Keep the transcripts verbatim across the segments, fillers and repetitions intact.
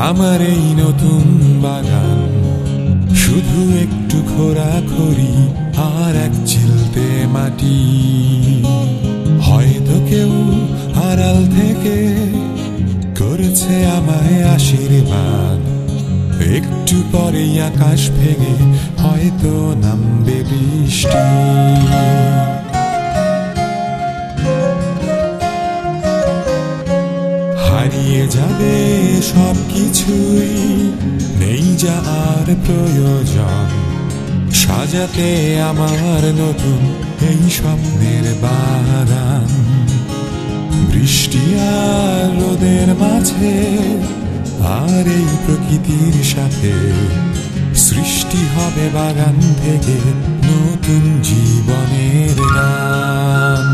আমার এই নতুন বাগান শুধু একটু খোঁড়াখড়ি আর এক চিলতে মাটি। হয়তো কেউ আড়াল থেকে করেছে আমায় আশীর্বাদ, একটু পরেই আকাশ ভেঙে হয়তো নামবে বৃষ্টি। হারিয়ে যাবে সব কিছুই, নেই যা আর প্রয়োজন, সাজাতে আমার নতুন এই স্বপ্নের বাগান। বৃষ্টি আর রোদের মাঝে আর এই প্রকৃতির সাথে সৃষ্টি হবে বাগান থেকে নতুন জীবনের গান।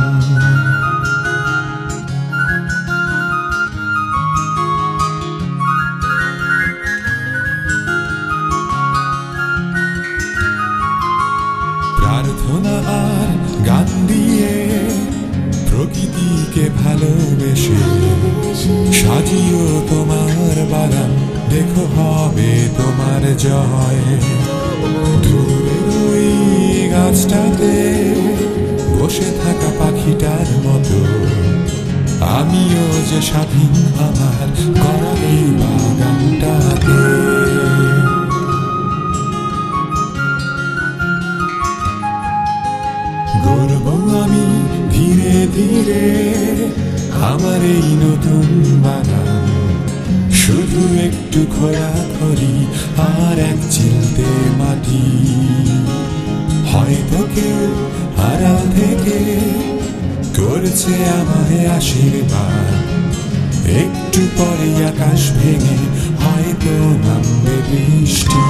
প্রার্থনা আর গান দিয়ে প্রকৃতিকে ভালোবেসে সাজিও তোমার বাগান, দেখো হবে তোমার জয়। দূরের ওই গাছটাতে বসে থাকা পাখিটার মতো আমিও যে স্বাধীন আমার করা এই বাগানটাতে। গর্ব আমি ধীরে ধীরে আমার এই নতুন বাগান, শুধু একটু খোঁড়াখড়ি আর এক চিলতে মাটি। হয়তো কেউ আড়াল থেকে করেছে আমায় আশীর্বাদ, একটু পরে আকাশ ভেঙে হয়তো নামবে বৃষ্টি।